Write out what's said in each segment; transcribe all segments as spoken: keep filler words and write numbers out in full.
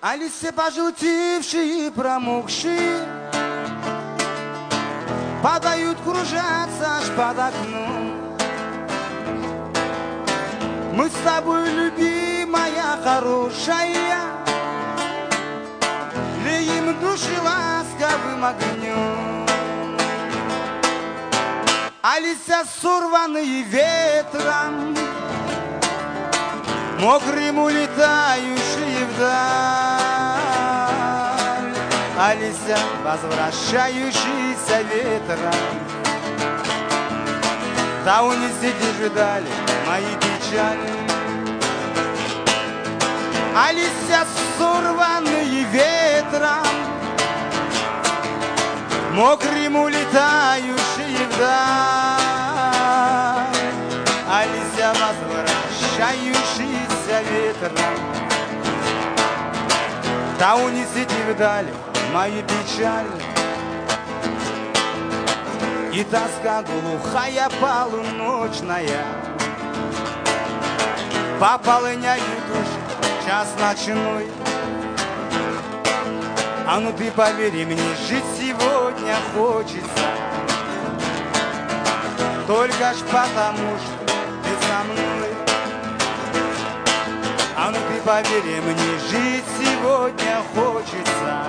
А листья пожелтевшие и промокшие падают, кружатся аж под окном. Мы с тобой, любимая, хорошая, леем души ласковым огнем. А листья сорванные ветром, мокрым улетающие вдаль, а листья возвращающиеся ветром, да унесите же дали мои печали. А листья сорванные ветром, мокрым улетающие вдаль, а листья возвращающиеся ветром, да унесите вдаль мои печали. И тоска глухая полуночная пополняет душу час ночной. А ну ты поверь мне, жить сегодня хочется, только ж потому, что ты со мной. А ну ты поверь мне, жить сегодня хочется,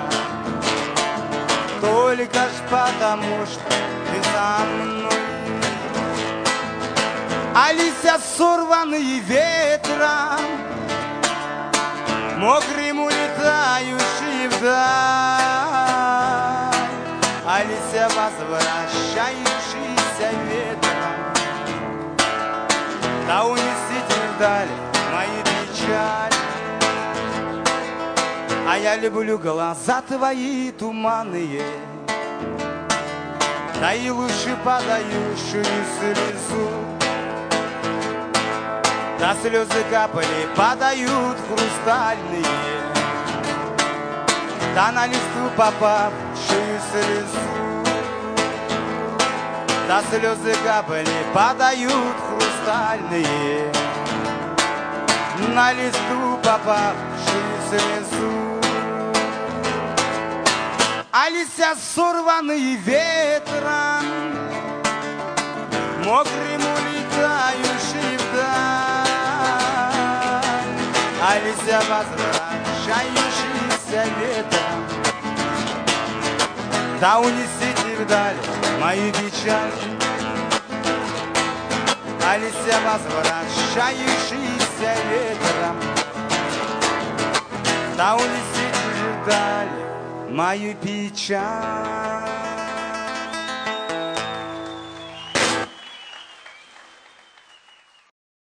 только ж потому, что ты со мной. А листья сорванные ветром, мокрым улетающие вдаль, а листья возвращающиеся ветром, да унесите вдаль мои печали. А я люблю глаза твои туманные, да и лучше подающую слезу. Да слезы капали, падают хрустальные, да на листву попавшую слезу. Да слезы капали, падают хрустальные, на листву попавшую слезу. А листья сорванные ветром, мокрым улетающие вдаль, а листья возвращающиеся ветром, да унесите вдаль мои печали. А листья возвращающиеся ветром, да унесите вдаль мою печаль.